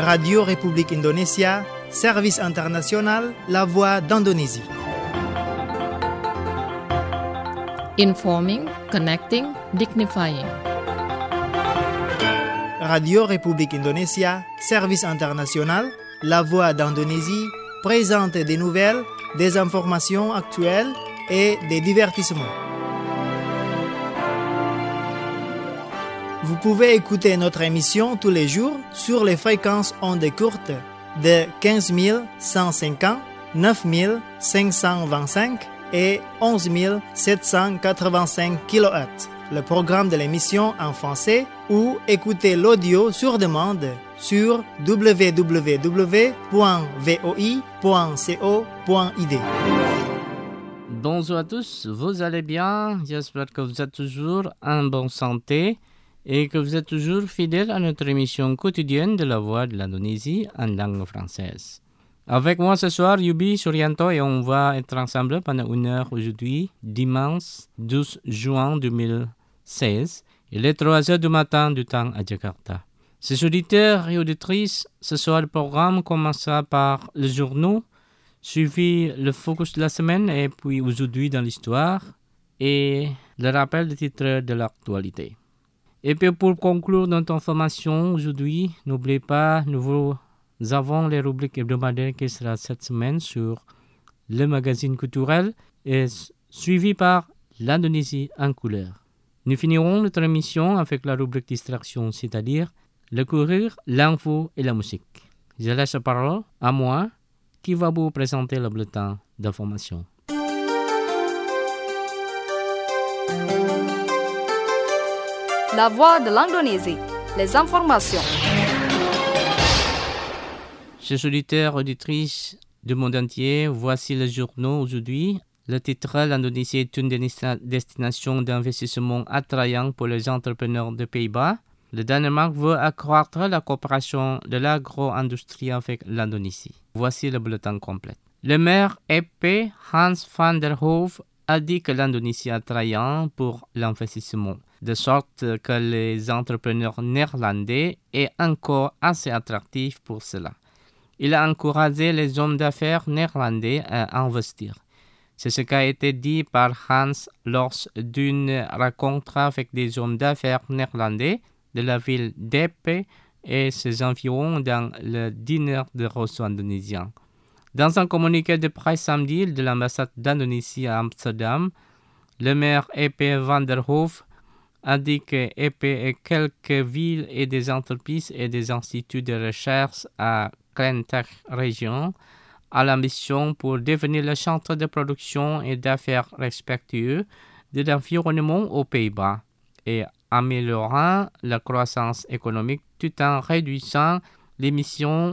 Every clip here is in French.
Radio République Indonésia, service international, la voix d'Indonésie. Informing, connecting, dignifying. Radio République Indonésia, service international, la voix d'Indonésie, présente des nouvelles, des informations actuelles et des divertissements. Vous pouvez écouter notre émission tous les jours sur les fréquences ondes courtes de 15 150, 9 525 et 11 785 kHz. Le programme de l'émission en français ou écouter l'audio sur demande sur www.voi.co.id. Bonjour à tous, vous allez bien? J'espère que vous êtes toujours en bonne santé et que vous êtes toujours fidèles à notre émission quotidienne de la Voix de l'Indonésie en langue française. Avec moi ce soir, Yubi Suryanto, et on va être ensemble pendant 1 heure aujourd'hui, dimanche 12 juin 2016. Il est 3 heures du matin du temps à Jakarta. Chers auditeurs et auditrices, ce soir le programme commencera par le journaux, suivi le focus de la semaine et puis aujourd'hui dans l'histoire et le rappel des titres de l'actualité. Et puis pour conclure notre information aujourd'hui, n'oubliez pas, nous avons les rubriques hebdomadaires qui sera cette semaine sur le magazine culturel et suivi par l'Indonésie en couleur. Nous finirons notre émission avec la rubrique distraction, c'est-à-dire le courrier, l'info et la musique. Je laisse la parole à moi qui va vous présenter le bulletin d'information. La voix de l'Indonésie, les informations. Chers auditeurs, auditrices du monde entier, voici le journaux aujourd'hui. Le titre, l'Indonésie est une destination d'investissement attrayante pour les entrepreneurs des Pays-Bas. Le Danemark veut accroître la coopération de l'agro-industrie avec l'Indonésie. Voici le bulletin complet. Le maire EP Hans van der Hoef a dit que l'Indonésie est attrayante pour l'investissement, de sorte que les entrepreneurs néerlandais est encore assez attractif pour cela. Il a encouragé les hommes d'affaires néerlandais à investir. C'est ce qui a été dit par Hans lors d'une rencontre avec des hommes d'affaires néerlandais de la ville d'Epe et ses environs dans le dîner de Rosso indonésien. Dans un communiqué de presse samedi de l'ambassade d'Indonésie à Amsterdam, le maire EP van der Hoef a dit que EP et quelques villes et des entreprises et des instituts de recherche à Klentech région a l'ambition pour devenir le centre de production et d'affaires respectueux de l'environnement aux Pays-Bas et améliorant la croissance économique tout en réduisant les émissions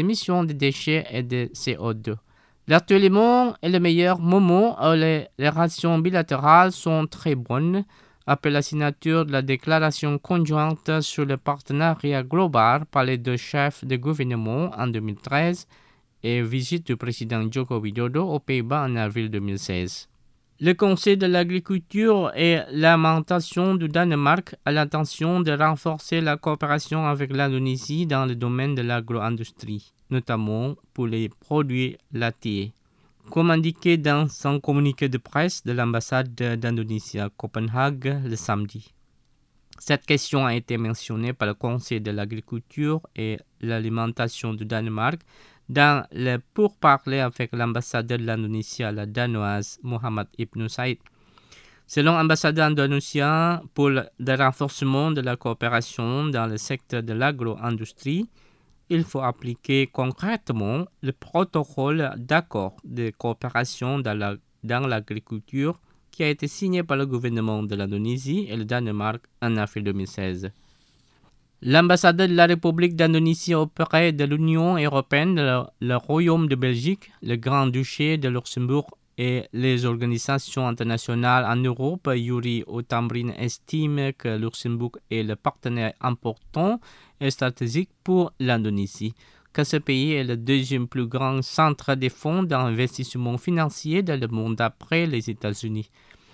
de déchets et de CO2. L'actuellement est le meilleur moment où les relations bilatérales sont très bonnes après la signature de la déclaration conjointe sur le partenariat global par les deux chefs de gouvernement en 2013 et visite du président Joko Widodo aux Pays-Bas en avril 2016. Le Conseil de l'agriculture et l'alimentation du Danemark a l'intention de renforcer la coopération avec l'Indonésie dans le domaine de l'agro-industrie, notamment pour les produits laitiers. Comme indiqué dans un communiqué de presse de l'ambassade d'Indonésie à Copenhague le samedi. Cette question a été mentionnée par le Conseil de l'agriculture et l'alimentation du Danemark dans le pourparlers avec l'ambassadeur de l'Indonésie à la danoise Muhammad Ibn Said. Selon l'ambassadeur indonésien pour le renforcement de la coopération dans le secteur de l'agro-industrie, il faut appliquer concrètement le protocole d'accord de coopération dans l'agriculture qui a été signé par le gouvernement de l'Indonésie et le Danemark en avril 2016. L'ambassadeur de la République d'Indonésie auprès de l'Union européenne, le Royaume de Belgique, le Grand-Duché de Luxembourg et les organisations internationales en Europe, Yuri Otamrin, estime que Luxembourg est le partenaire important et stratégique pour l'Indonésie, que ce pays est le deuxième plus grand centre de fonds d'investissement financier dans le monde après les États-Unis.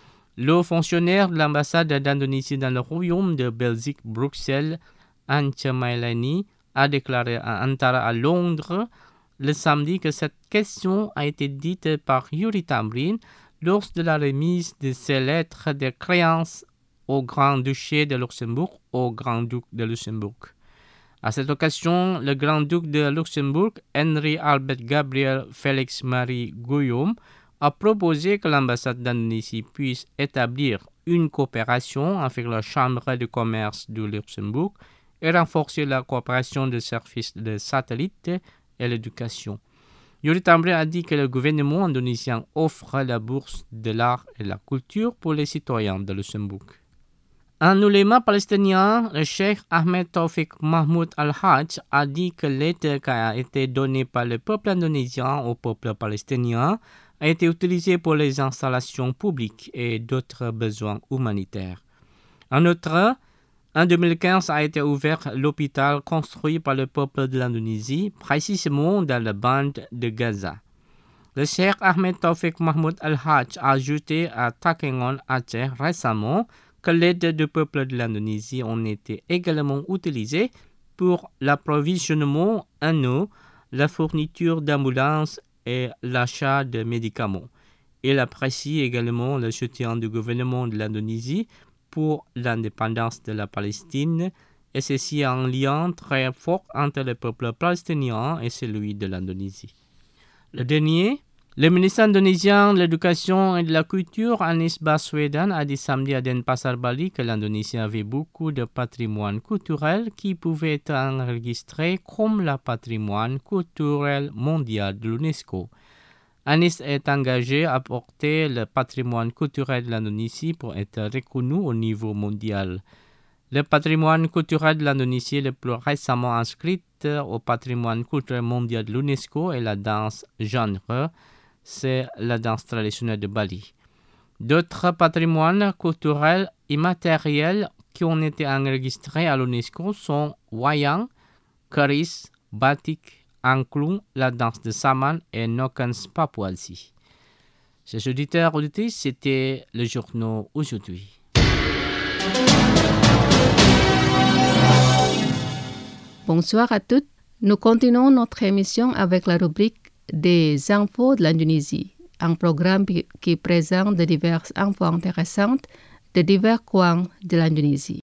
Le haut fonctionnaire de l'ambassade d'Indonésie dans le Royaume de Belgique, Bruxelles, Ance Mailani, a déclaré à Antara à Londres le samedi que cette question a été dite par Yuri Tambrin lors de la remise de ses lettres de créance au Grand-Duché de Luxembourg au Grand-Duc de Luxembourg. À cette occasion, le Grand-Duc de Luxembourg, Henri Albert Gabriel Félix Marie Guillaume, a proposé que l'ambassade d'Indonésie puisse établir une coopération avec la Chambre de commerce du Luxembourg et renforcer la coopération des services de satellite et l'éducation. Yuri Tambrin a dit que le gouvernement indonésien offre la bourse de l'art et la culture pour les citoyens de Luxembourg. Un ouléma palestinien, le cheikh Ahmed Taufik Mahmoud Al-Hajj, a dit que l'aide qui a été donnée par le peuple indonésien au peuple palestinien a été utilisée pour les installations publiques et d'autres besoins humanitaires. En outre, en 2015 a été ouvert l'hôpital construit par le peuple de l'Indonésie, précisément dans la bande de Gaza. Le cheikh Ahmed Taufik Mahmoud Al-Hajj a ajouté à Takengon Aceh récemment que l'aide du peuple de l'Indonésie ont été également utilisée pour l'approvisionnement en eau, la fourniture d'ambulances et l'achat de médicaments. Il apprécie également le soutien du gouvernement de l'Indonésie pour l'indépendance de la Palestine, et ceci en lien très fort entre le peuple palestinien et celui de l'Indonésie. Le dernier, le ministre indonésien de l'Éducation et de la Culture, Anies Baswedan, a dit samedi à Denpasar, Bali, que l'Indonésie avait beaucoup de patrimoine culturel qui pouvait être enregistré comme le patrimoine culturel mondial de l'UNESCO. Anies est engagé à porter le patrimoine culturel de l'Indonésie pour être reconnu au niveau mondial. Le patrimoine culturel de l'Indonésie le plus récemment inscrit au patrimoine culturel mondial de l'UNESCO est la danse genre, c'est la danse traditionnelle de Bali. D'autres patrimoines culturels immatériels qui ont été enregistrés à l'UNESCO sont wayang, keris, batik, angklung, la danse de Saman et Nokens Papuasi. Chers auditeurs et auditrices, c'était le journal aujourd'hui. Bonsoir à toutes. Nous continuons notre émission avec la rubrique des infos de l'Indonésie, un programme qui présente de diverses infos intéressantes de divers coins de l'Indonésie.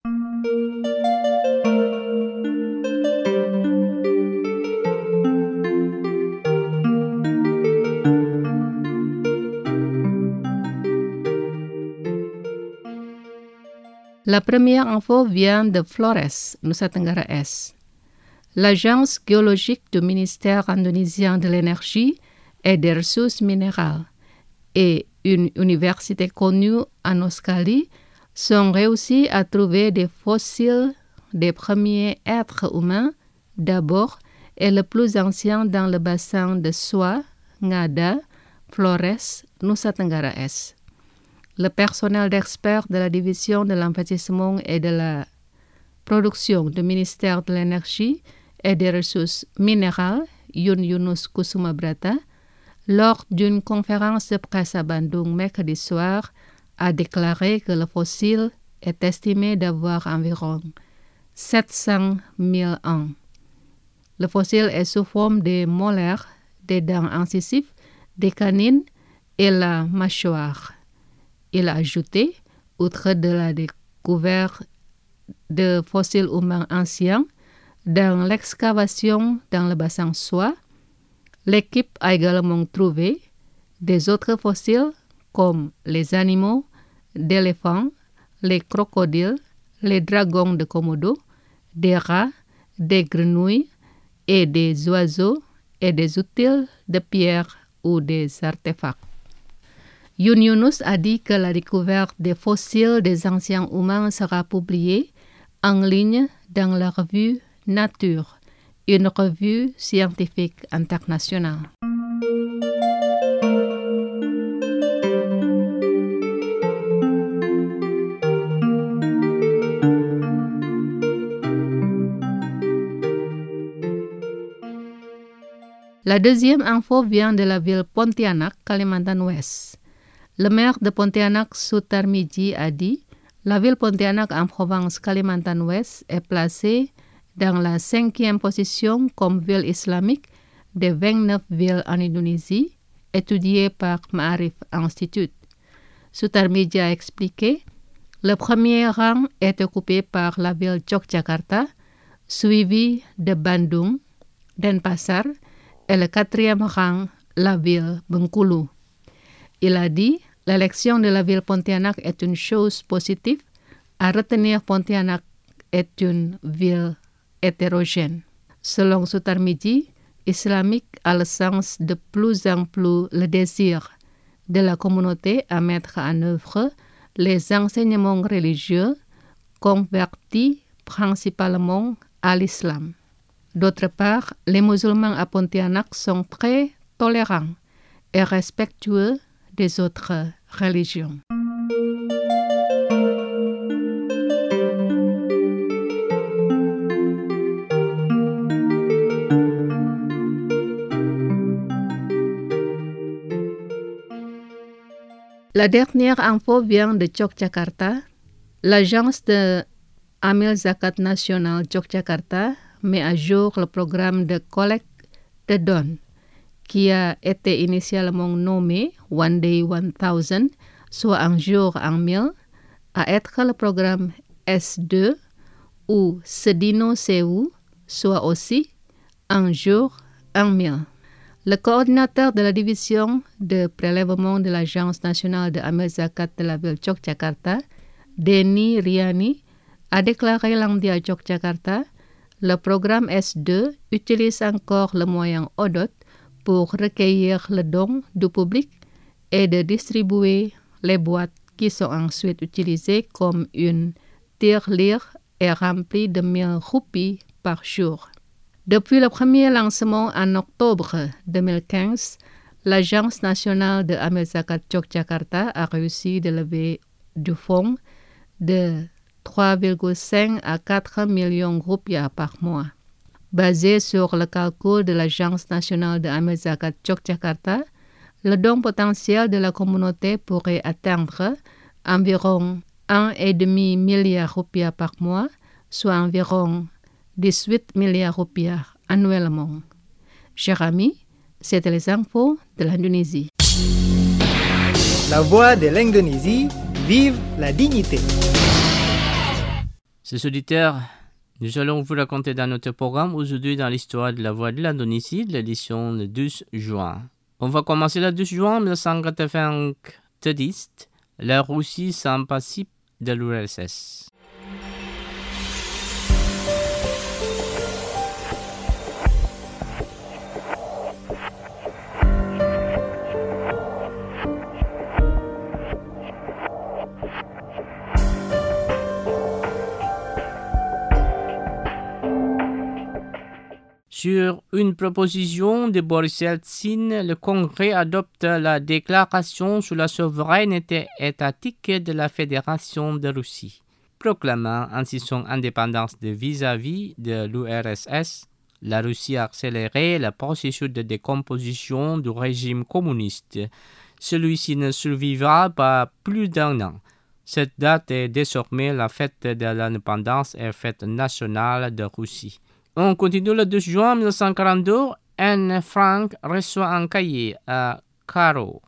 La première info vient de Flores, Nusa Tenggara Est. L'agence géologique du ministère indonésien de l'énergie et des ressources minérales et une université connue en Australie sont réussis à trouver des fossiles des premiers êtres humains d'abord et le plus ancien dans le bassin de Soa, Ngada, Flores, Nusa Tenggara Est. Le personnel d'experts de la division de l'investissement et de la production du ministère de l'énergie et des ressources minérales, Yun Yunus Kusuma Brata, lors d'une conférence de presse à Bandung mercredi soir, a déclaré que le fossile est estimé d'avoir environ 700 000 ans. Le fossile est sous forme de molaires, des dents incisives, des canines et la mâchoire. Il a ajouté, outre de la découverte de fossiles humains anciens, dans l'excavation dans le bassin Soa, l'équipe a également trouvé des autres fossiles comme les animaux, d'éléphants, les crocodiles, les dragons de Komodo, des rats, des grenouilles et des oiseaux et des outils de pierre ou des artefacts. Yun Yunus a dit que la découverte des fossiles des anciens humains sera publiée en ligne dans la revue Nature, une revue scientifique internationale. La deuxième info vient de la ville Pontianak, Kalimantan Ouest. Le maire de Pontianak, Sutarmiji, a dit: la ville Pontianak en province Kalimantan Ouest est placée dans la 5e position comme ville islamique des 29 villes en Indonésie, étudiée par Ma'arif Institute. Sutarmiji a expliqué, le premier rang est occupé par la ville Yogyakarta, suivi de Bandung, Denpasar, et le 4e rang, la ville Bengkulu. Il a dit, l'élection de la ville Pontianak est une chose positive. À retenir, Pontianak est une ville hétérogène. Selon Sutarmiji, islamique a le sens de plus en plus le désir de la communauté à mettre en œuvre les enseignements religieux convertis principalement à l'islam. D'autre part, les musulmans à Pontianak sont très tolérants et respectueux des autres religions. La dernière info vient de Yogyakarta. L'agence de Amil Zakat National Yogyakarta met à jour le programme de collecte de dons qui a été initialement nommé One Day 1000, soit un jour en 1000, à être le programme S2 ou Sedino Sewu, soit aussi un jour en 1000. Le coordinateur de la division de prélèvement de l'Agence nationale de Amil Zakat de la ville Yogyakarta, Denny Riani, a déclaré lundi à Yogyakarta, le programme S2 utilise encore le moyen ODOT pour recueillir le don du public et de distribuer les boîtes qui sont ensuite utilisées comme une tirelire et remplies de 1000 roupies par jour. Depuis le premier lancement en octobre 2015, l'Agence nationale de Amil Zakat Yogyakarta a réussi de lever du fonds de 3,5 à 4 millions de roupies par mois. Basé sur le calcul de l'Agence nationale de Amil Zakat Yogyakarta, le don potentiel de la communauté pourrait atteindre environ 1,5 milliard de roupies par mois, soit environ 18 milliards de roupies annuellement. Chers amis, c'était les infos de l'Indonésie. La voix de l'Indonésie, vive la dignité. Chers auditeurs, nous allons vous raconter dans notre programme aujourd'hui dans l'histoire de la voix de l'Indonésie, de l'édition le 12 juin. On va commencer le 12 juin 1990. La Russie s'émancipe de l'URSS. Sur une proposition de Boris Yeltsin, le Congrès adopte la déclaration sur la souveraineté étatique de la Fédération de Russie, proclamant ainsi son indépendance vis-à-vis de l'URSS. La Russie a accéléré le processus de décomposition du régime communiste. Celui-ci ne survivra pas plus d'1 an. Cette date est désormais la fête de l'indépendance et fête nationale de Russie. On continue le 2 juin 1942. Anne Frank reçoit un cahier à Caro.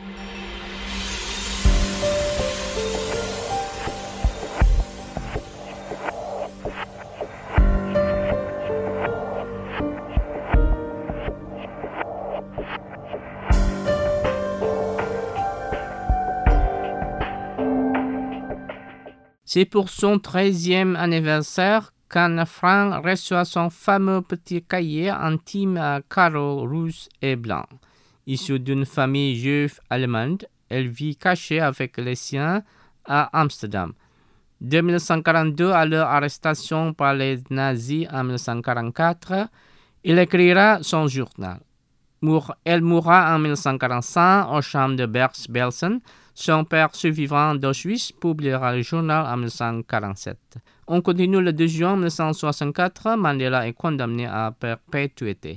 C'est pour son 13e anniversaire qu'Anne Frank reçoit son fameux petit cahier intime à carreaux rouges et blancs. Issue d'une famille juive allemande, elle vit cachée avec les siens à Amsterdam. De 1942 à leur arrestation par les nazis en 1944, il écrira son journal. Elle mourra en 1945 au champ de Bergen-Belsen. Son père survivant d'Auschwitz publiera le journal en 1947. On continue le 2 juin 1964. Mandela est condamné à perpétuité.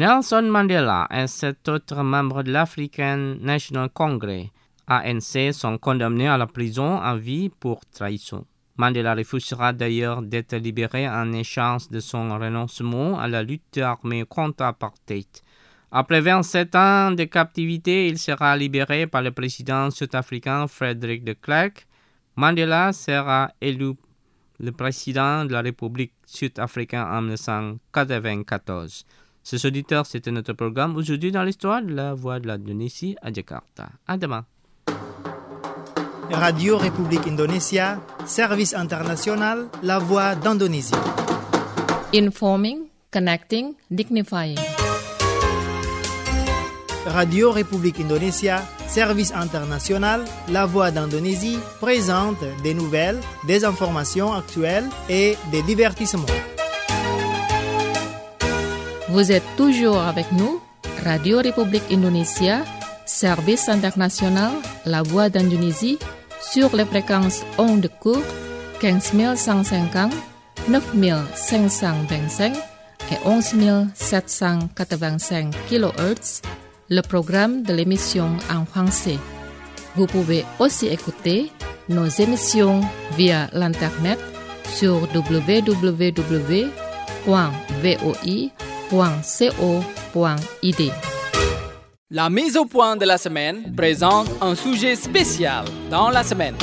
Nelson Mandela et 7 autres membres de l'African National Congress, ANC, sont condamnés à la prison à vie pour trahison. Mandela refusera d'ailleurs d'être libéré en échange de son renoncement à la lutte armée contre l'apartheid. Après 27 ans de captivité, il sera libéré par le président sud-africain Frederick de Klerk. Mandela sera élu le président de la République sud-africaine en 1994. Ces auditeurs, c'était notre programme aujourd'hui dans l'histoire de la voix de l'Indonésie à Jakarta. À demain. Radio République Indonésia, service international, la voix d'Indonésie. Informing, connecting, dignifying. Radio République Indonésia, service international, la voix d'Indonésie, présente des nouvelles, des informations actuelles et des divertissements. Vous êtes toujours avec nous, Radio République Indonésia, service international, la voix d'Indonésie, sur les fréquences ondes courtes 15150, 9525 et 11785 kHz, le programme de l'émission en français. Vous pouvez aussi écouter nos émissions via l'internet sur www.voi.co.id. La mise au point de la semaine présente un sujet spécial dans la semaine.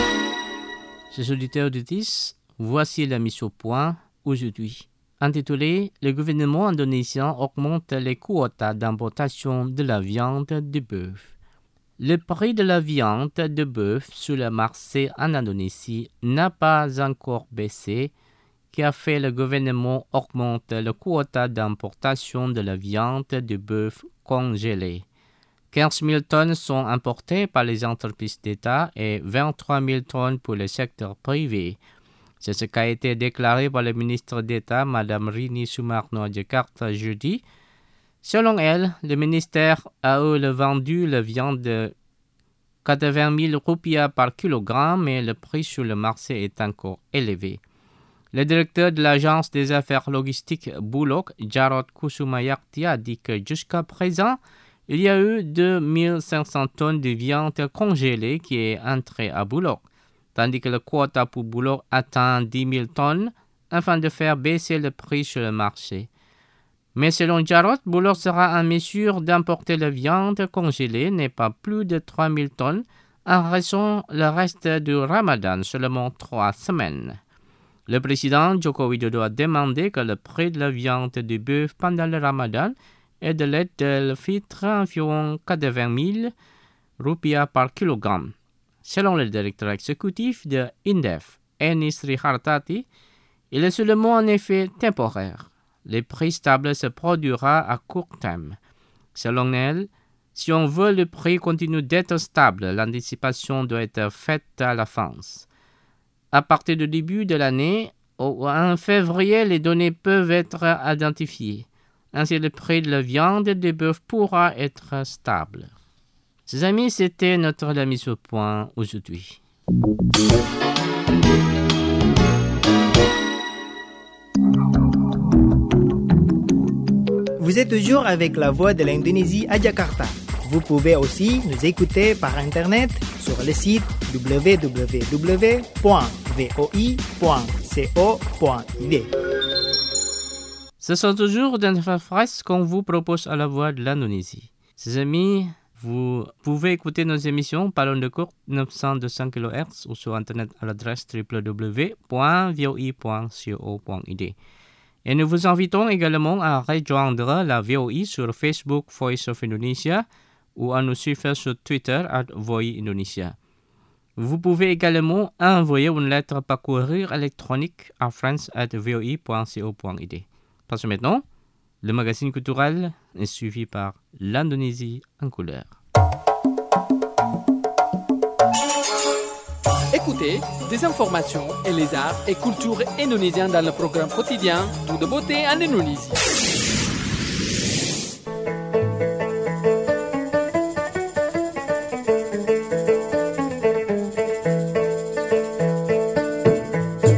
Chers auditeurs et auditrices, voici la mise au point aujourd'hui. Intitulé « Le gouvernement indonésien augmente les quotas d'importation de la viande de bœuf ». Le prix de la viande de bœuf sur le marché en Indonésie n'a pas encore baissé, qui a fait le gouvernement augmenter le quota d'importation de la viande de bœuf congelée. 15 000 tonnes sont importées par les entreprises d'État et 23 000 tonnes pour le secteur privé. C'est ce qui a été déclaré par le ministre d'État, Mme Rini Sumarno à Jakarta jeudi. Selon elle, le ministère a vendu la viande de 80 000 roupias par kilogramme, mais le prix sur le marché est encore élevé. Le directeur de l'agence des affaires logistiques Bulog, Jarod Kusumayakti, a dit que jusqu'à présent, il y a eu 2500 tonnes de viande congelée qui est entrée à Bulog, tandis que le quota pour Bulog atteint 10 000 tonnes afin de faire baisser le prix sur le marché. Mais selon Jarod, Bulog sera en mesure d'importer la viande congelée, n'est pas plus de 3 000 tonnes, en raison le reste du Ramadan, seulement 3 semaines. Le président Joko Widodo a demandé que le prix de la viande de bœuf pendant le Ramadan et de lait de filtre environ 80 000 roupias par kilogramme. Selon le directeur exécutif de INDEF, Eni Srihartati, il est seulement en effet temporaire. Le prix stable se produira à court terme. Selon elle, si on veut le prix continue d'être stable, l'anticipation doit être faite à l'avance. À partir du début de l'année, en février, les données peuvent être identifiées. Ainsi, le prix de la viande de bœuf pourra être stable. Chers amis, c'était notre mise au point aujourd'hui. Vous êtes toujours avec la voix de l'Indonésie à Jakarta. Vous pouvez aussi nous écouter par Internet sur le site www.voi.co.id. Ce sont toujours des phrases qu'on vous propose à la voix de l'Indonésie. Chers amis, vous pouvez écouter nos émissions par ondes courtes 900-200 kHz ou sur Internet à l'adresse www.voi.co.id. Et nous vous invitons également à rejoindre la VOI sur Facebook Voice of Indonesia ou à nous suivre sur Twitter @VOI-Indonesia. Vous pouvez également envoyer une lettre par courrier électronique à france@voi.co.id. Parce que maintenant, le magazine culturel est suivi par l'Indonésie en couleur. Écoutez des informations et les arts et cultures indonésiens dans le programme quotidien Tout de beauté en Indonésie.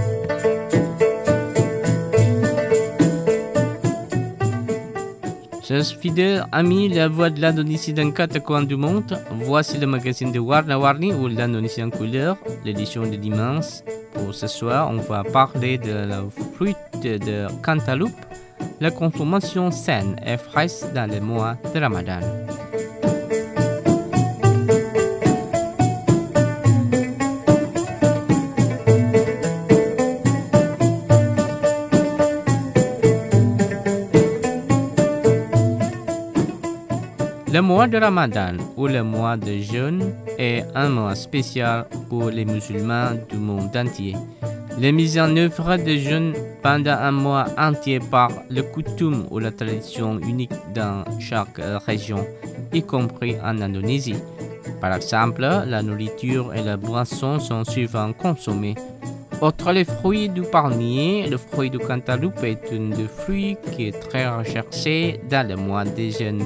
Chers Chers fidèles amis, la voix de l'Indonésie dans 4 coins du monde, voici le magazine de Warna-Warni ou l'Indonésie en couleur, l'édition de dimanche. Pour ce soir, on va parler de la fruit de cantaloupe, la consommation saine et fraîche dans le mois de Ramadan. Le mois de Ramadan ou le mois de jeûne est un mois spécial pour les musulmans du monde entier. La mise en œuvre de jeûne pendant un mois entier par le coutume ou la tradition unique dans chaque région, y compris en Indonésie. Par exemple, la nourriture et la boisson sont souvent consommées. Outre les fruits du palmier, le fruit du cantaloupe est un des fruits qui est très recherché dans le mois de jeûne.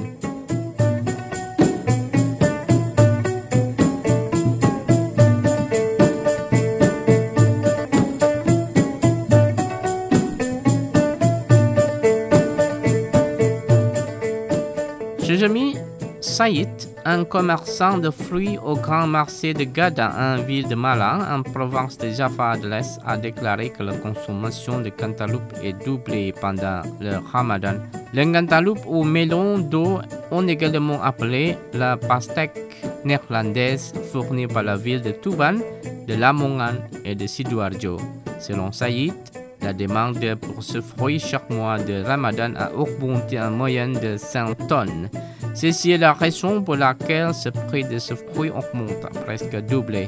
Chers amis, Saïd, un commerçant de fruits au grand marché de Gada, en ville de Malang, en province de Java de l'Est, a déclaré que la consommation de cantaloupe est doublée pendant le Ramadan. Le cantaloupe ou melon d'eau, on également appelé la pastèque néerlandaise, fournie par la ville de Tuban, de Lamongan et de Sidoarjo. Selon Saïd, la demande pour ce fruit chaque mois de Ramadan a augmenté en moyenne de 5 tonnes. Ceci est la raison pour laquelle ce prix de ce fruit augmente, presque doublé.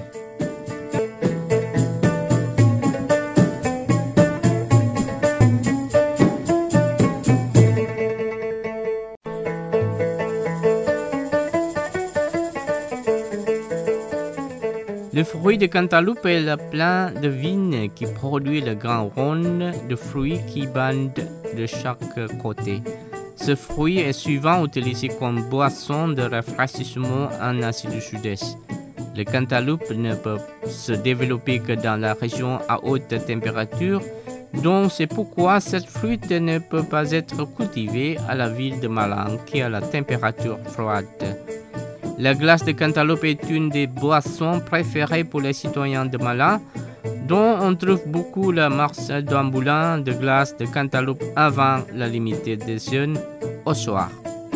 Le fruit de cantaloupe est le plant de vigne qui produit le grand rond de fruits qui bandent de chaque côté. Ce fruit est souvent utilisé comme boisson de rafraîchissement en Asie du Sud-Est. Le cantaloupe ne peut se développer que dans la région à haute température, donc c'est pourquoi cette fruit ne peut pas être cultivée à la ville de Malang qui a la température froide. La glace de cantaloupe est une des boissons préférées pour les citoyens de Malang, dont on trouve beaucoup la marche d'ambulants de glace de cantaloupe avant la limite des jeûnes au soir.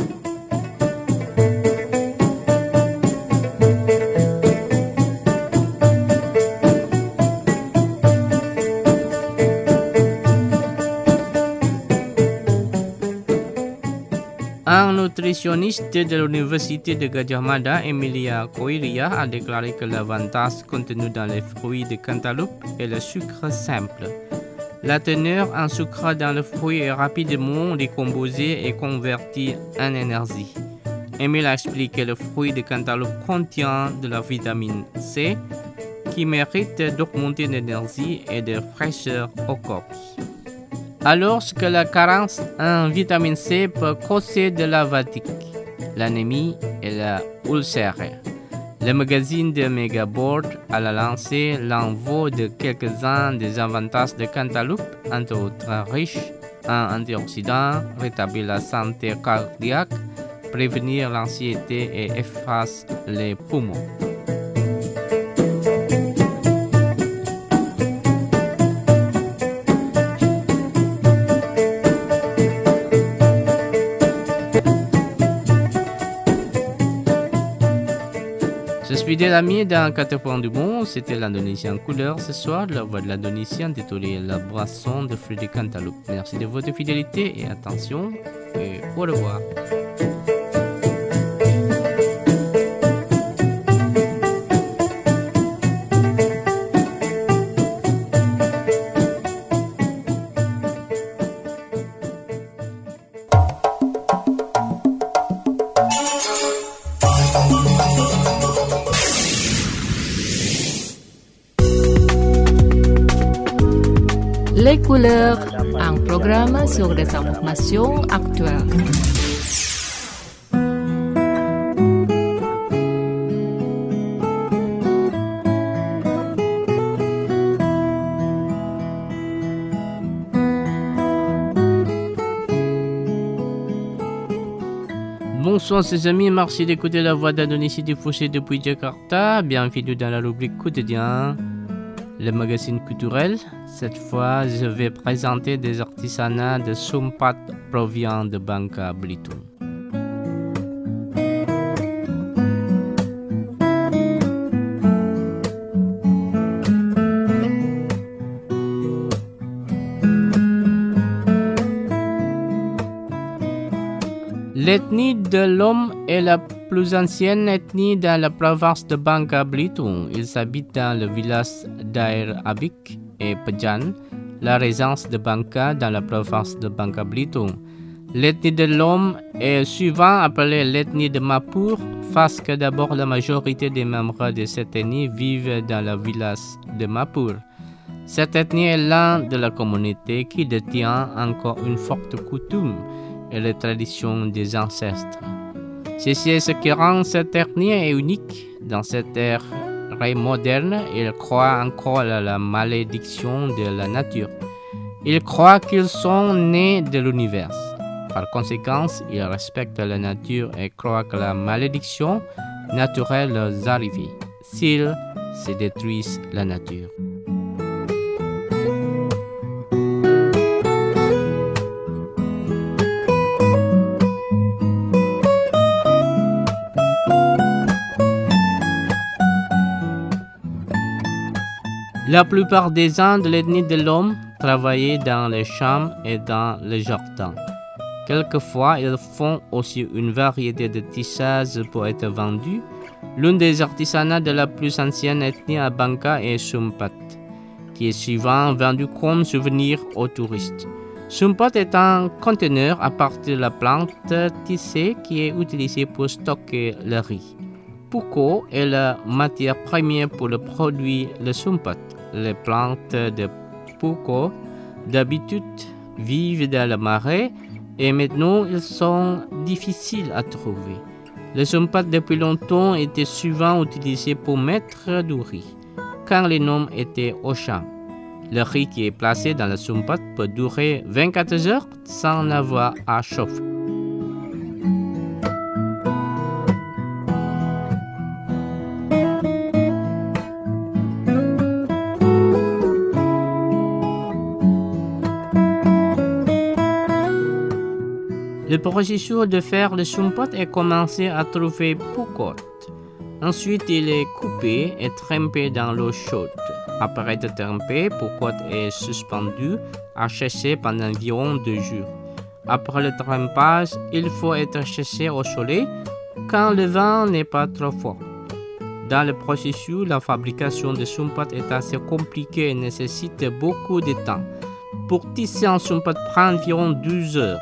Un nutritionniste de l'université de Gadjah Mada, Emilia Koiria, a déclaré que l'avantage contenu dans les fruits de cantaloupe est le sucre simple. La teneur en sucre dans le fruit est rapidement décomposée et convertie en énergie. Emile a expliqué que le fruit de cantaloupe contient de la vitamine C qui mérite d'augmenter l'énergie et de fraîcheur au corps. Alors que la carence en vitamine C peut causer de la fatigue, l'anémie et la ulcère. Le magazine de Megaboard a lancé l'envoi de quelques-uns des avantages de cantaloupe, entre autres riche en antioxydants, rétablir la santé cardiaque, prévenir l'anxiété et effacer les poumons. Je suis fidèle ami dans 4 points du monde, c'était l'Indonésie en couleur ce soir, la voix de l'Indonésie intitulée La boisson de fruits de cantaloupe. Merci de votre fidélité et attention et au revoir. Les couleurs, un programme sur les informations actuelles. Bonsoir ses amis, merci d'écouter la voix d'Indonésie diffusée depuis Jakarta. Bienvenue dans la rubrique quotidien, le magazine culturel. Cette fois, je vais présenter des artisanats de Sumpat provenant de Bangka Belitung. L'ethnie de l'Om est la plus ancienne ethnie dans la province de Bangka Belitung. Ils habitent dans le village d'Air Abik et Pejan, la résidence de Bangka dans la province de Bangka Belitung. L'ethnie de l'Om est souvent appelée l'ethnie de Mapur, parce que d'abord la majorité des membres de cette ethnie vivent dans le village de Mapur. Cette ethnie est l'un de la communauté qui détient encore une forte coutume et les traditions des ancêtres. Ceci est ce qui rend cette ethnie unique. Dans cette ère moderne, ils croient encore à la malédiction de la nature. Ils croient qu'ils sont nés de l'univers. Par conséquent, ils respectent la nature et croient que la malédiction naturelle leur arrive s'ils se détruisent la nature. La plupart des gens de l'ethnie de l'Om travaillaient dans les champs et dans les jardins. Quelquefois, ils font aussi une variété de tissages pour être vendus. L'un des artisanats de la plus ancienne ethnie à Bangka est Sumpat, qui est souvent vendu comme souvenir aux touristes. Sumpat est un conteneur à partir de la plante tissée qui est utilisée pour stocker le riz. Puko est la matière première pour le produit le Sumpat. Les plantes de Puko d'habitude vivent dans la marée et maintenant ils sont difficiles à trouver. Le Sumpat depuis longtemps était souvent utilisé pour mettre du riz quand les hommes étaient au champ. Le riz qui est placé dans le Sumpat peut durer 24 heures sans avoir à chauffer. Le processus de faire le Sumpat est commencé à trouver Pukot. Ensuite, il est coupé et trempé dans l'eau chaude. Après être trempé, Pukot est suspendu à sécher pendant environ 2 jours. Après le trempage, il faut être séché au soleil quand le vent n'est pas trop fort. Dans le processus, la fabrication de Sumpat est assez compliquée et nécessite beaucoup de temps. Pour tisser un Sumpat prend environ 12 heures.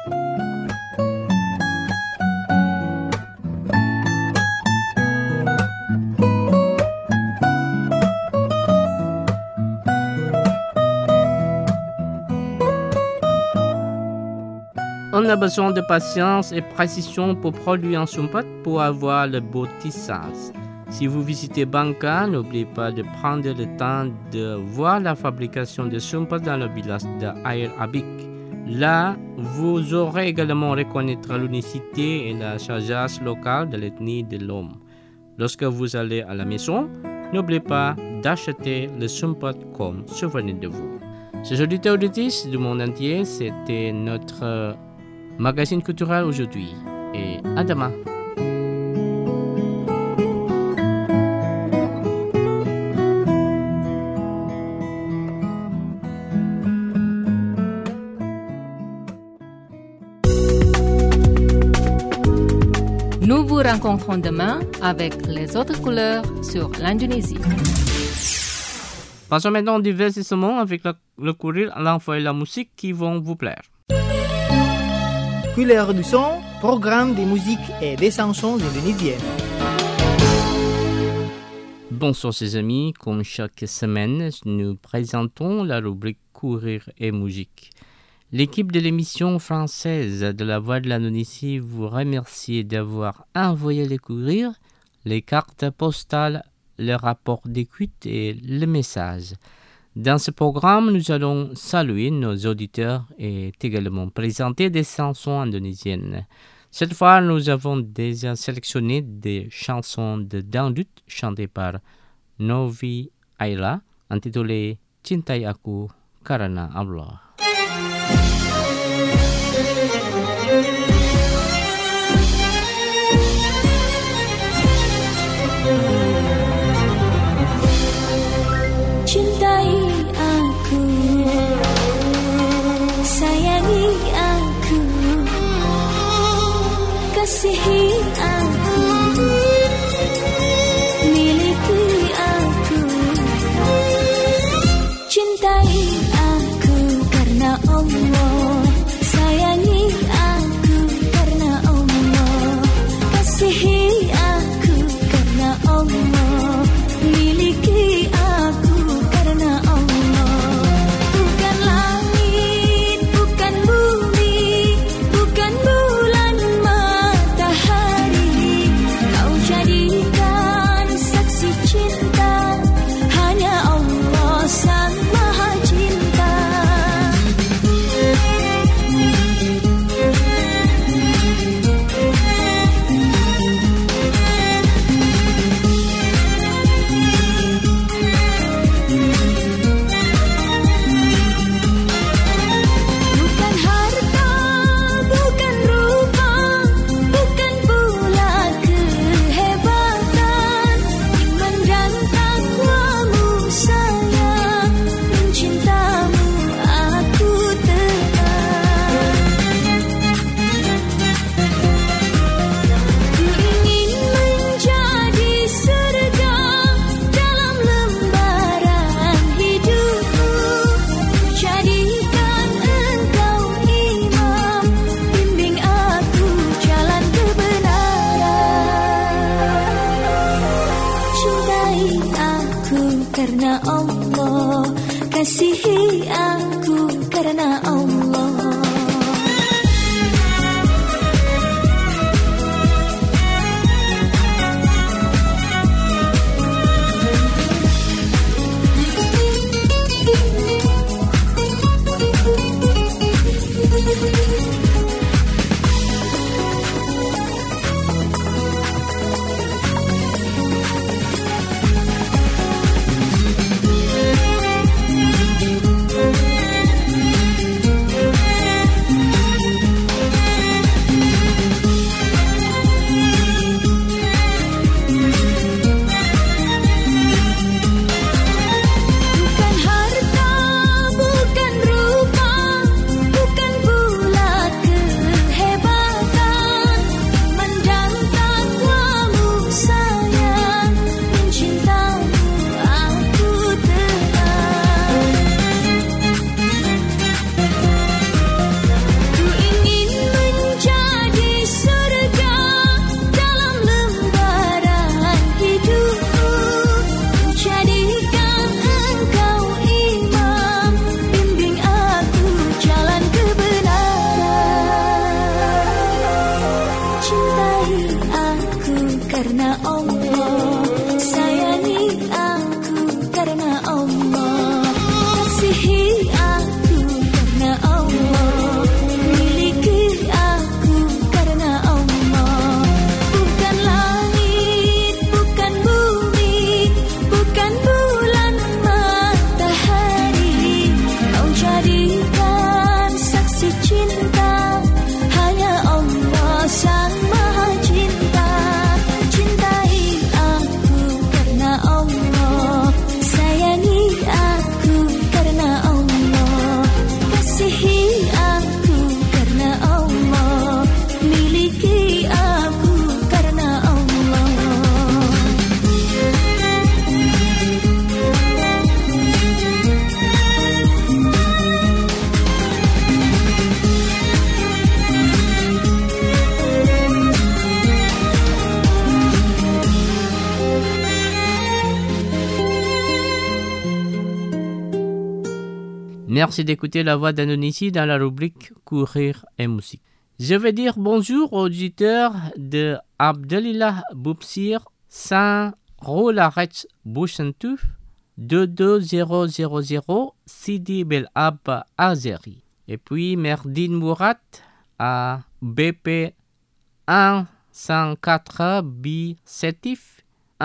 On a besoin de patience et précision pour produire un Sumpat pour avoir le beau tissage. Si vous visitez Bangka, n'oubliez pas de prendre le temps de voir la fabrication de Sumpat dans le village d'Air Abik. Là, vous aurez également reconnaître l'unicité et la sagesse locale de l'ethnie de l'Om. Lorsque vous allez à la maison, n'oubliez pas d'acheter le Sumpat comme souvenir de vous. Chers auditeurs et auditrices du monde entier, c'était notre magazine culturel aujourd'hui et à demain. Nous vous rencontrons demain avec les autres couleurs sur l'Indonésie. Passons maintenant au divertissement avec le courrier, l'info et la musique qui vont vous plaire. Couleur du son, programme de musique et des chansons indonésiennes. Bonsoir ses amis, comme chaque semaine, nous présentons la rubrique Courir et musique. L'équipe de l'émission française de la Voix de l'Indonésie vous remercie d'avoir envoyé les courriers, les cartes postales, le rapport d'écoute et le message. Dans ce programme, nous allons saluer nos auditeurs et également présenter des chansons indonésiennes. Cette fois, nous avons déjà sélectionné des chansons de dangdut chantées par Novi Ayla, intitulées Cintai Aku Karena Allah. Cintai aku, sayangi aku, kasihi aku, miliki aku. Cintai aku karena Allah, sayangi aku karena Allah, kasihi aku karena Allah, miliki aku karena Allah. Bukan langit, bukan bumi, bukan bulan matahari, kau jadikan saksi cinta, hanya Allah Sang Maha Cinta. Bukan harta, bukan rupa, bukan pula kehebatan, iman dan takwamu sayang, mencintamu aku telah. Ku ingin menjadi surga dalam lembaran hidupku, jadikan engkau imam, bimbing aku jalan kebenaran. Cintai aku karena Allah, kasihi aku karena Allah. Bukan harta, bukan rupa, bukan pula kehebatan, iman dan takwamu sayang, mencintamu aku telah. Ku ingin menjadi surga dalam lembaran hidupku, jadikan engkau imam, bimbing aku jalan kebenaran. Cintai aku karena Allah, sayangi aku karena Allah, kasihi aku karena Allah, miliki aku karena Allah. Bukan langit, bukan bumi, bukan bulan matahari, kau jadikan saksi cinta, hanya Allah Sang Maha Cinta. Cintai aku karena Allah, sayangi aku karena Allah, kasihi aku karena Allah, miliki aku karena Allah. Merci d'écouter la voix d'Indonésie dans la rubrique Courir et musique. Je vais dire bonjour aux auditeurs de Abdelillah Boubsir, Saint-Rolarech Bouchentuf, 22000 Sidi Belab Azeri. Et puis Merdine Mourat à BP 104 B Sétif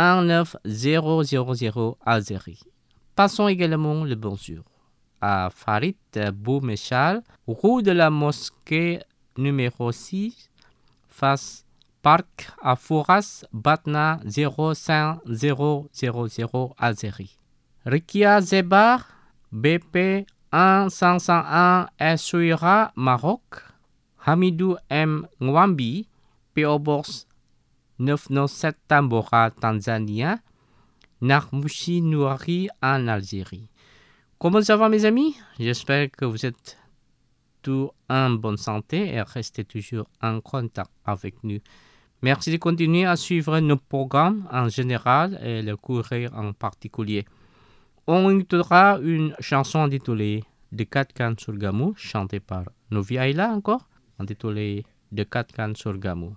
19000 Algérie. Passons également le bonjour à Farid Boumechal, rue de la Mosquée numéro 6, face Parc à Fouras, Batna 05000 Algérie. Rikia Zebar, BP 1501 Essuira, Maroc. Hamidou M. Nwambi, P.O. Box 997 Tambora, Tanzania. Narmouchi Nouri en Algérie. Comment ça va mes amis? J'espère que vous êtes tous en bonne santé et restez toujours en contact avec nous. Merci de continuer à suivre nos programmes en général et le courrier en particulier. On écoutera une chanson intitulée Dekatkan Surgamu, chantée par Novi Aila encore, intitulée Dekatkan Surgamu.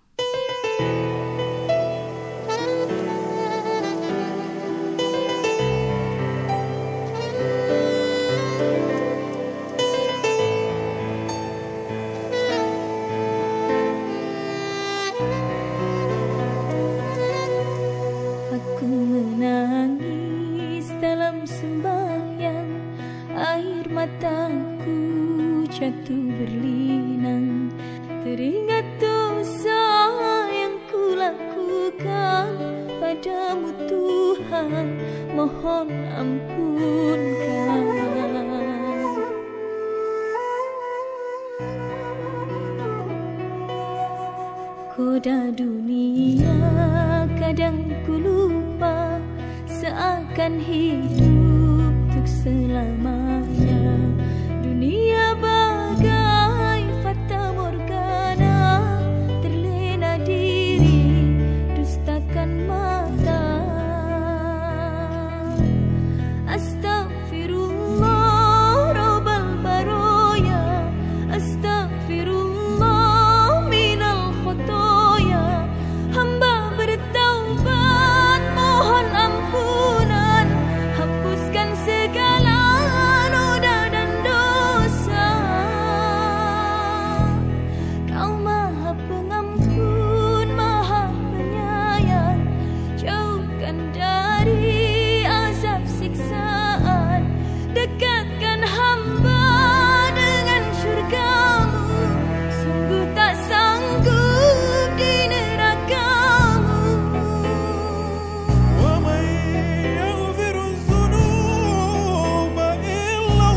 Jatuh berlinang, teringat dosa yang kulakukan padamu Tuhan, mohon ampunkan. Koda dunia kadang ku lupa, seakan hidup untuk selamanya. Dunia bagai fata morgana, terlena diri, dustakan mata. Astaghfirullah rabbal baroya, astaghfirullah minal khotoya. Hamba bertaubat, mohon ampunan, hapuskan segala noda dan dosa. Kau maha pengampun, maha penyayang, jauhkan dari azab siksaan, dekatkan hamba dengan syurgamu, sungguh tak sanggup di nerakamu. ومن يغفر الذنوب إلا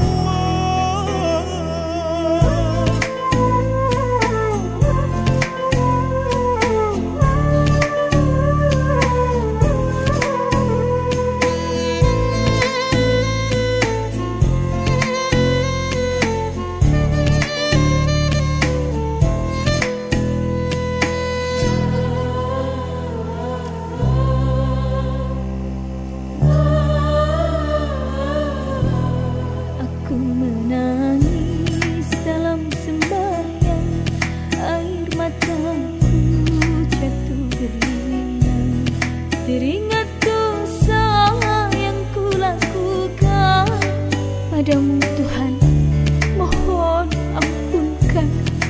Aku menangis dalam sembahyang, air mataku jatuh berlinang, teringat dosa yang kulakukan padamu Tuhan, mohon ampunkan.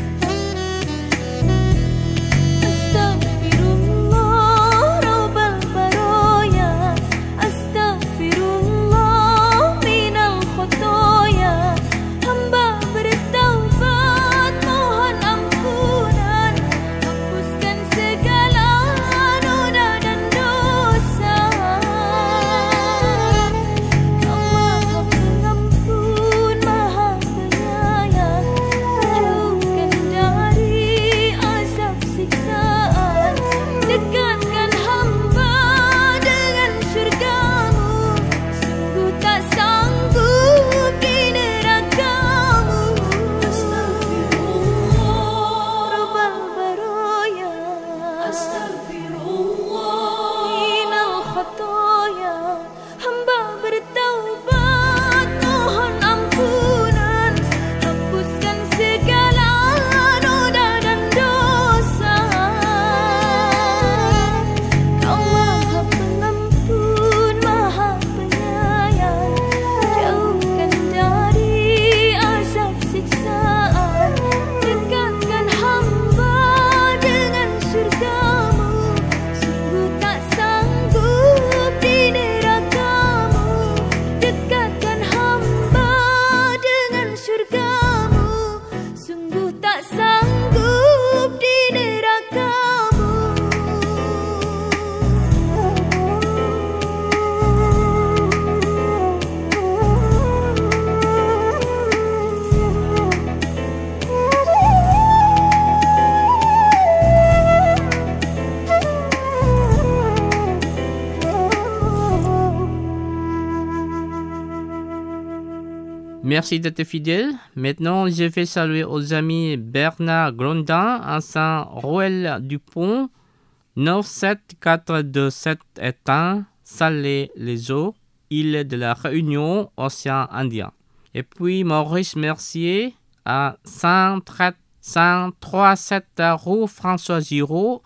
Astaghfirullah rabbal baroya, astaghfirullah minal khotoya. Hamba bertaubat, mohon ampunan, hapuskan segala noda dan dosa. Kau maha pengampun, Merci d'être fidèle. Maintenant, je vais saluer aux amis Bernard Grondin à Saint-Roël-du-Pont, 97427 étangs, Salé-les-Eaux, île de la Réunion, océan Indien. Et puis Maurice Mercier à 137 rue François Giraud,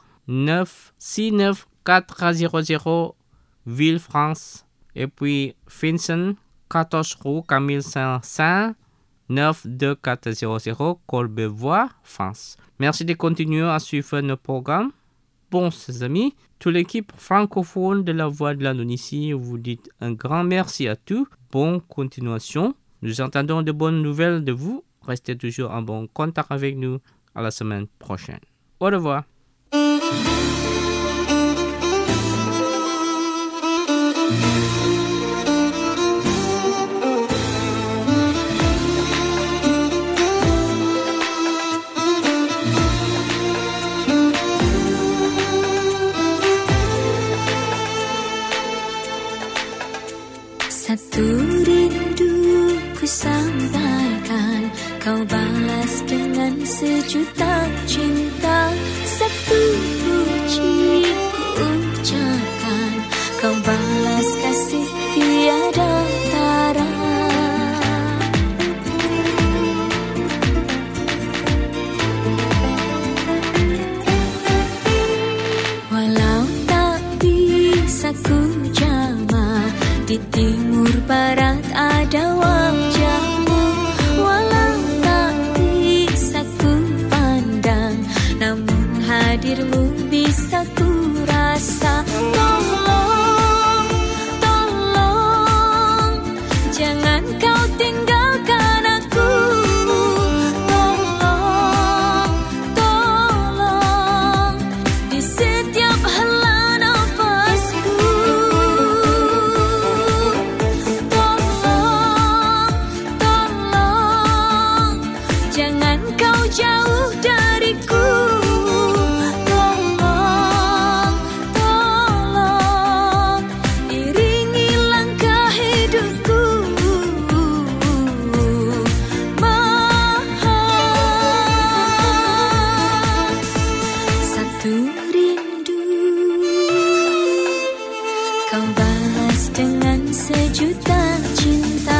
969400 Ville-France. Et puis Vincent, 14 rue Camille Saint-Saint, 92400 Courbevoie, France. Merci de continuer à suivre nos programmes. Bon, ses amis, toute l'équipe francophone de la Voix de l'Indonésie vous dit un grand merci à tous. Bonne continuation. Nous entendons de bonnes nouvelles de vous. Restez toujours en bon contact avec nous. À la semaine prochaine. Au revoir. Satu rindu ku sampaikan, kau balas dengan sejuta cinta. Satu puji ku ucapkan, kau balas kasih tiada tara. Walau tak bisa ku jama, di timur barat ada wajahmu. Walau tak bisa ku pandang, namun hadirmu bisa ku rasa. Tolong, tolong, jangan kau tinggalkan aku. Tolong, tolong, di setiap hela nafasku. Jangan kau jauh dariku. Tolong, tolong, iringi langkah hidupku. Satu rindu kau balas dengan sejuta cinta.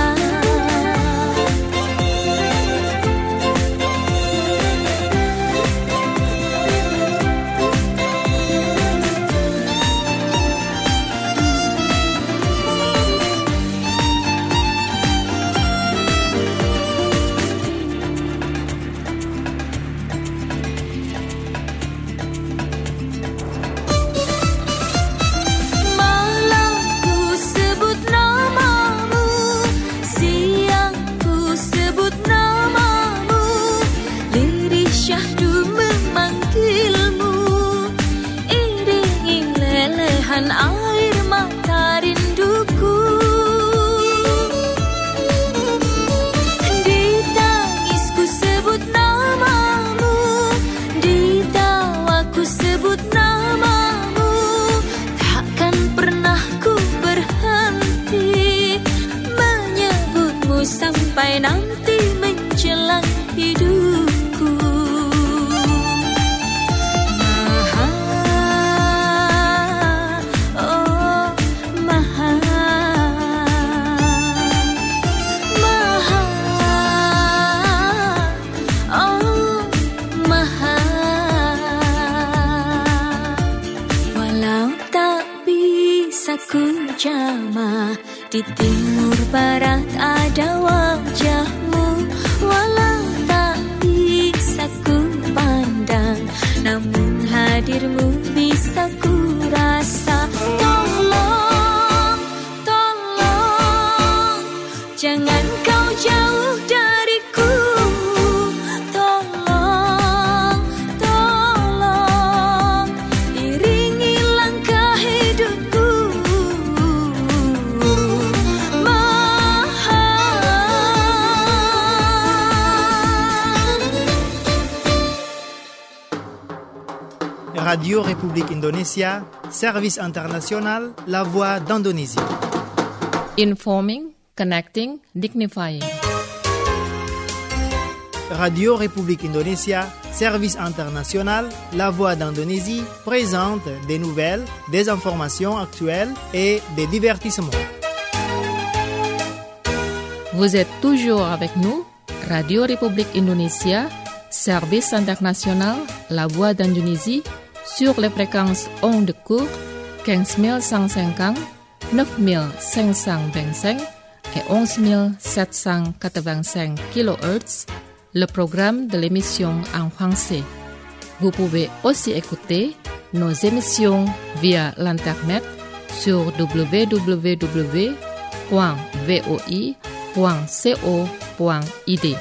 Malam ku sebut namamu, siang ku sebut namamu, lirih syahdu memanggilmu, iringi lelehan air mata rinduku. Di tangisku sebut namamu, di tawaku sebut namamu. Takkan pernah ku berhenti menyebutmu sampai nanti menjelang hidupku. Maha, oh Maha, Maha, oh Maha. Walau tak bisa ku jama, di timur barat ada wajahmu. Walau tak bisa ku pandang, namun hadirmu bisa ku rasa. Tolong, tolong, jangan kau jauh dariku. Tolong, tolong, iringi langkah hidupku. Maha. Radio République Indonésia, Service International, La Voix d'Indonésie. Informing, connecting, dignifying. Radio République Indonésia, service international, La Voix d'Indonésie, présente des nouvelles, des informations actuelles et des divertissements. Vous êtes toujours avec nous, Radio République Indonésia, service international, La Voix d'Indonésie, sur les fréquences ondes courtes 15150, 9525 et 11785 kHz, le programme de l'émission en français. Vous pouvez aussi écouter nos émissions via l'internet sur www.voi.co.id.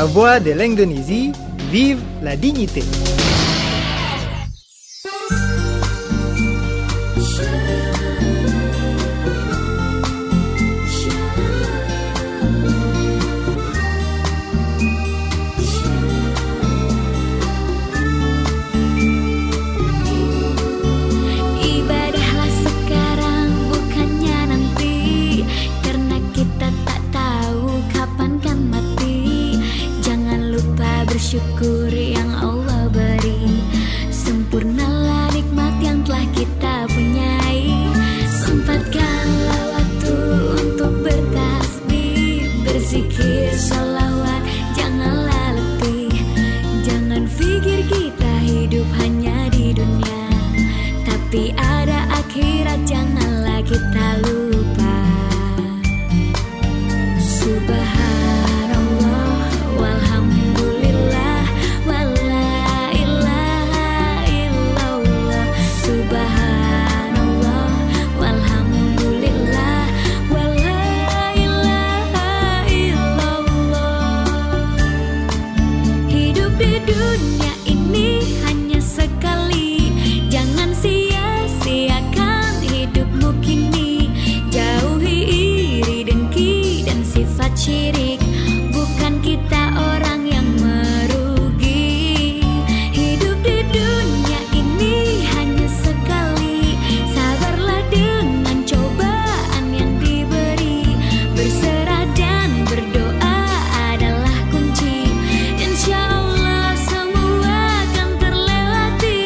La voix de l'Indonésie, vive la dignité. Syukur yang Allah beri, sempurnalah nikmat yang telah kita punyai. Sempatkanlah waktu untuk bertasbih, berzikir, sholawat, janganlah letih. Jangan pikir kita hidup hanya di dunia, tapi ada akhirat, janganlah kita lupa. Subhanallah walhamdulillah. Syirik, bukan kita orang yang merugi. Hidup di dunia ini hanya sekali, sabarlah dengan cobaan yang diberi. Berserah dan berdoa adalah kunci, insya Allah semua akan terlewati.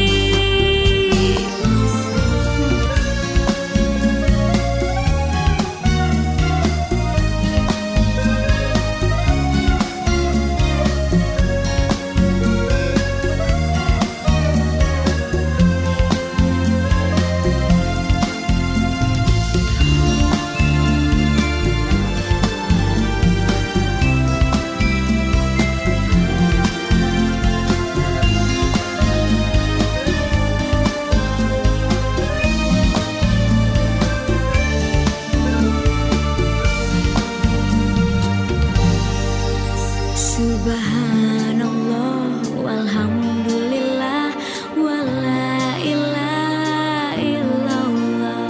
Subhanallah walhamdulillah wala ilaha illallah.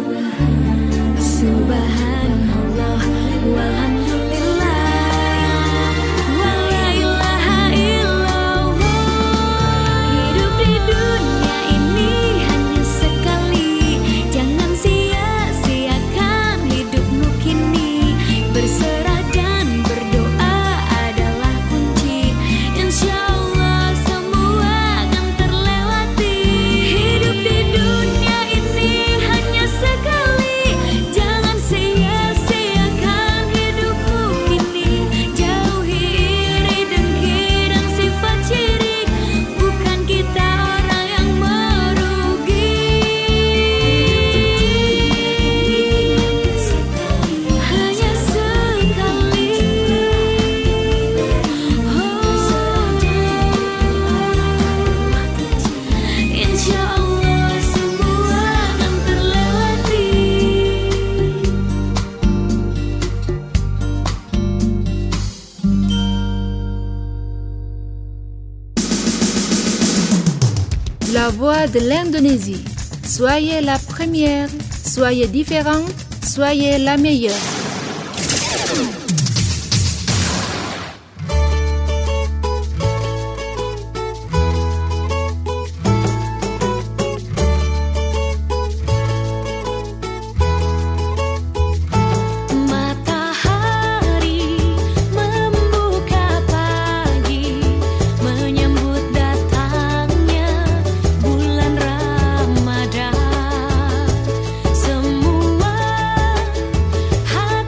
Subhanallah walhamdulillah wala ilaha illallah. Hidup di dunia ini hanya sekali, jangan sia-siakan hidupmu kini. Berserah dan berdoa adalah kunci, insya Allah semua akan terlewati. Hidup di dunia ini hanya sekali, jangan sia-siakan hidupmu kini. Jauhi iri, dengki, dan sifat syirik, bukan kita orang yang merugi. Hanya sekali, insya Allah semua akan terlewati. La voix de l'Indonésie. Soyez la première, soyez différente, soyez la meilleure. Matahari membuka pagi, menyambut datangnya bulan Ramadan. Semua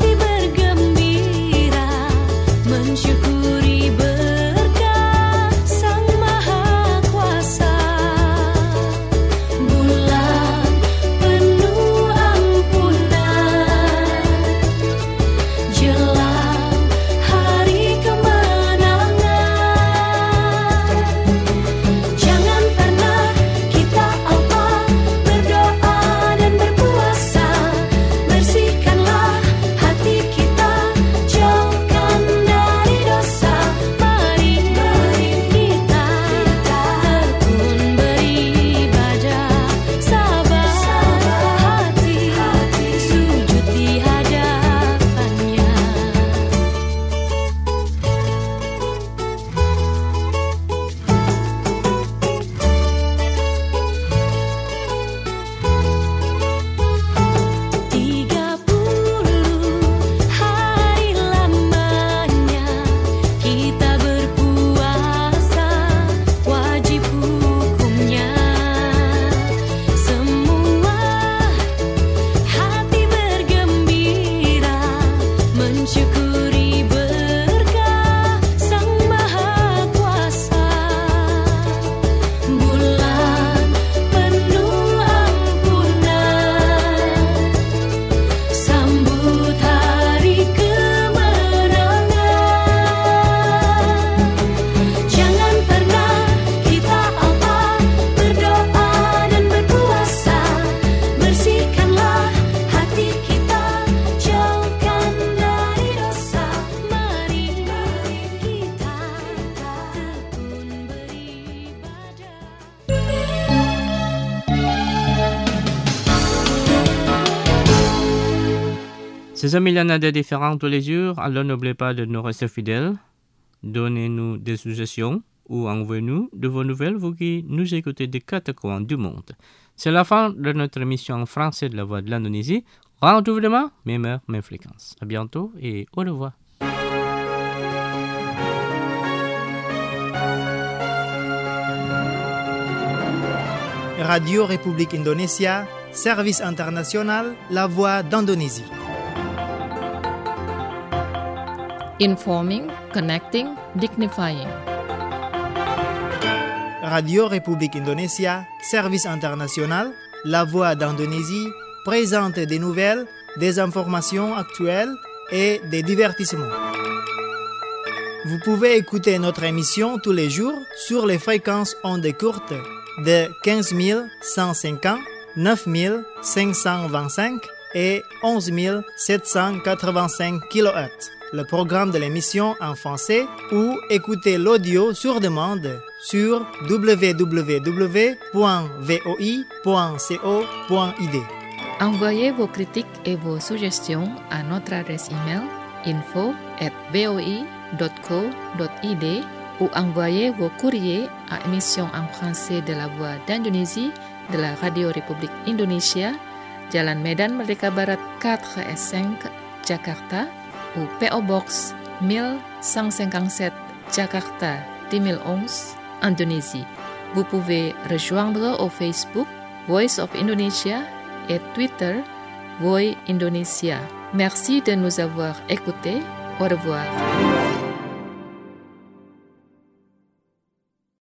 Ces amis, il y en a des différents tous les jours, alors n'oubliez pas de nous rester fidèles. Donnez-nous des suggestions ou envoyez-nous de vos nouvelles, vous qui nous écoutez des quatre coins du monde. C'est la fin de notre émission en français de la Voix de l'Indonésie. Rendez-vous demain, même heure, même fréquence. À bientôt et au revoir. Radio République Indonésia, service international, La Voix d'Indonésie. Informing, connecting, dignifying. Radio République Indonésia, service international, La Voix d'Indonésie, présente des nouvelles, des informations actuelles et des divertissements. Vous pouvez écouter notre émission tous les jours sur les fréquences ondes courtes de 15 150, 9 525 et 11 785 kHz. Le programme de l'émission en français ou écouter l'audio sur demande sur www.voi.co.id. Envoyez vos critiques et vos suggestions à notre adresse email info@voi.co.id ou envoyez vos courriers à émission en français de la Voix d'Indonésie de la Radio République Indonésia, Jalan Medan Merdeka Barat 4S5, Jakarta, ou PO Box 1157, Jakarta 2011, Indonésie. Vous pouvez rejoindre au Facebook Voice of Indonesia et Twitter Voi Indonesia. Merci de nous avoir écoutés. Au revoir.